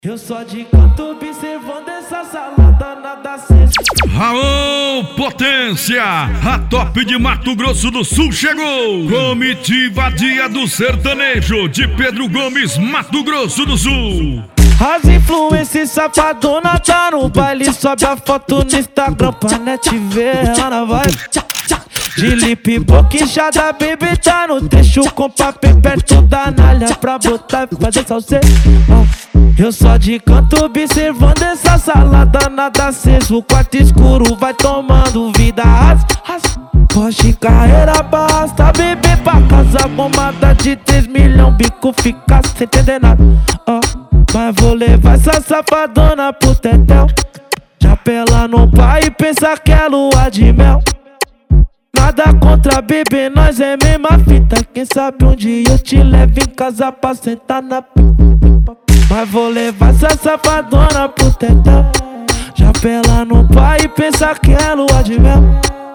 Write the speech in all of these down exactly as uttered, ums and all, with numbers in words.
Eu só de canto observando essa salada nada senso. Raul Potência, a top de Mato Grosso do Sul chegou. Comitiva Dia do Sertanejo de Pedro Gomes, Mato Grosso do Sul. As influências safadona tá no baile, sobe a foto no Instagram pra net ver ela na vibe. De lip boquinchada, baby tá no trecho com papel perto da nalha pra botar e fazer salseiro. Eu só de canto observando essa salada nada aceso. O quarto escuro vai tomando vida. As, as, Porsche carreira basta, bebê pra casa. Bombada de três milhões, bico fica sem entender nada. Oh, mas vou levar essa safadona pro tetel. Chapela no pai e pensa que é lua de mel. Nada contra bebê, nós é mesma fita. Quem sabe um dia eu te levo em casa pra sentar na pipa. Mas vou levar essa safadona pro tetel. Chapela no pai e pensa que é lua de mel.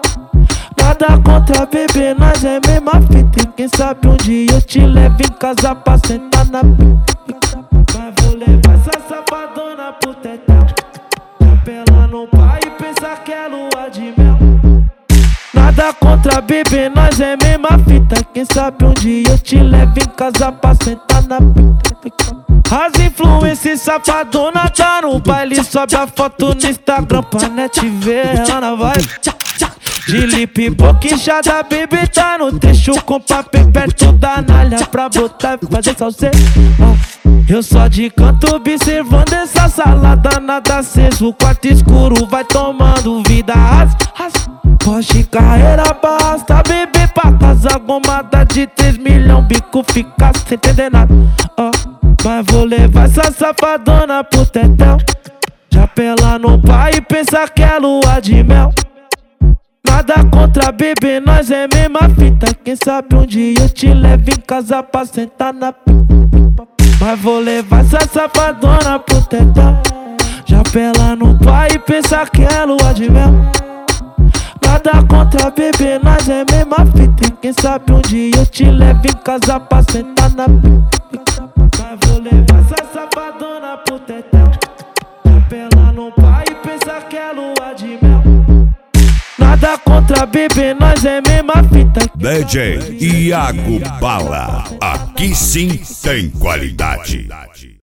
Nada contra bebê, nós é mesma fita. Quem sabe um dia eu te levo em casa pra sentar na pipa. Mas vou levar essa safadona pro tetel. Chapela no pai e pensa que é lua de mel. Nada contra bebê, nós é mesma fita. Quem sabe um dia eu te levo em casa pra sentar na pica. As influências safadona tá no baile, sobe a foto no Instagram pra net ver ela na vibe. De lip boquinchada, baby tá no trecho com papel perto da nalha pra botar e fazer salseiro. Eu só de canto observando essa salada nada aceso. O quarto escuro vai tomando vida. As, as, Porsche carreira basta, bebê pra casa. Bombada de três milhões, bico fica sem entender nada. Oh, mas vou levar essa safadona pro tetel. Chapela no pai e pensa que é lua de mel. Nada contra bebê, nós é mesma fita. Quem sabe um dia eu te levo em casa pra sentar na pipa. Mas vou levar essa safadona pro tetel. Chapela no pai e pensa que é lua de mel. Nada contra bebê, nós é mesma fita. Quem sabe um dia eu te levo em casa pra sentar na pipa. Mas vou levar essa safadona pro tetel. Chapela no pai e pensa que é lua de mel. Nada contra bebê, nós é mesma fita. D J Iago Bala, aqui sim tem qualidade.